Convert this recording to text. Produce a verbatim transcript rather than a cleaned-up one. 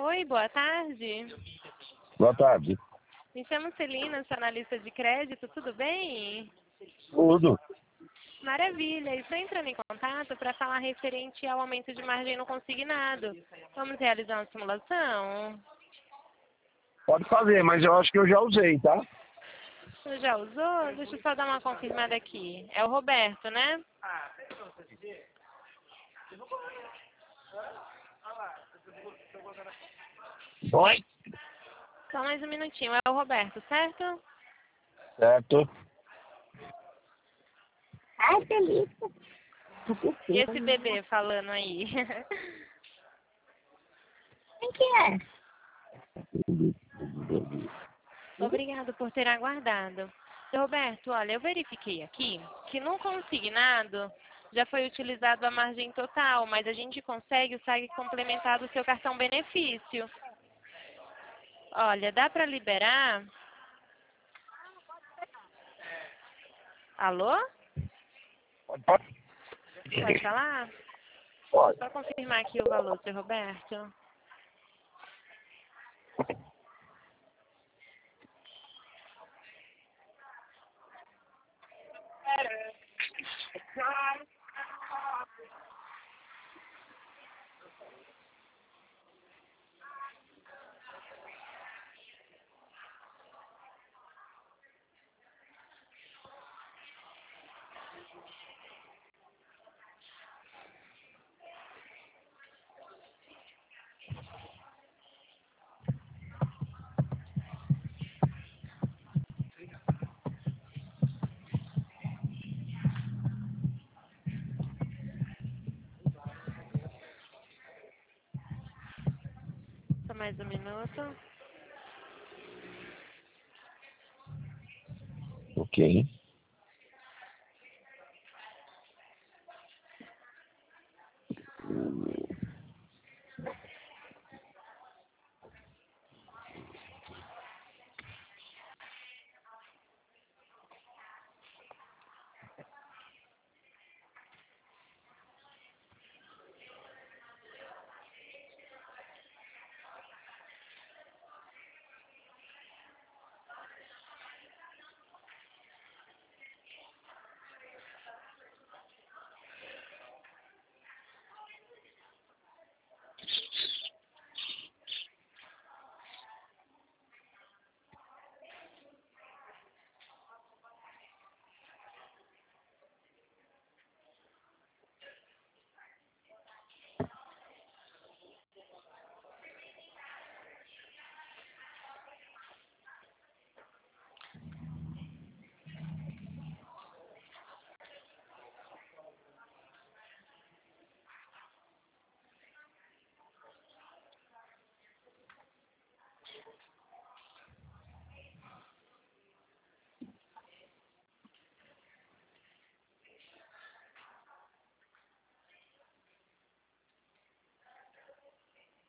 Oi, boa tarde. Boa tarde. Me chamo Celina, sou analista de crédito, tudo bem? Tudo. Maravilha, estou entrando em contato para falar referente ao aumento de margem no consignado. Vamos realizar uma simulação? Pode fazer, mas eu acho que eu já usei, tá? Você já usou? Deixa eu só dar uma confirmada aqui. É o Roberto, né? Oi? Só mais um minutinho. É o Roberto, certo? Certo. Ai, delícia. E esse bebê falando aí? Quem que é? Obrigado por ter aguardado. Seu Roberto, olha, eu verifiquei aqui que no consignado já foi utilizado a margem total, mas a gente consegue o saque complementar do seu cartão benefício. Olha, dá para liberar? Alô? Pode, pode. Pode falar? Pode. Só confirmar aqui o valor, seu Roberto. Só mais um minuto. Ok.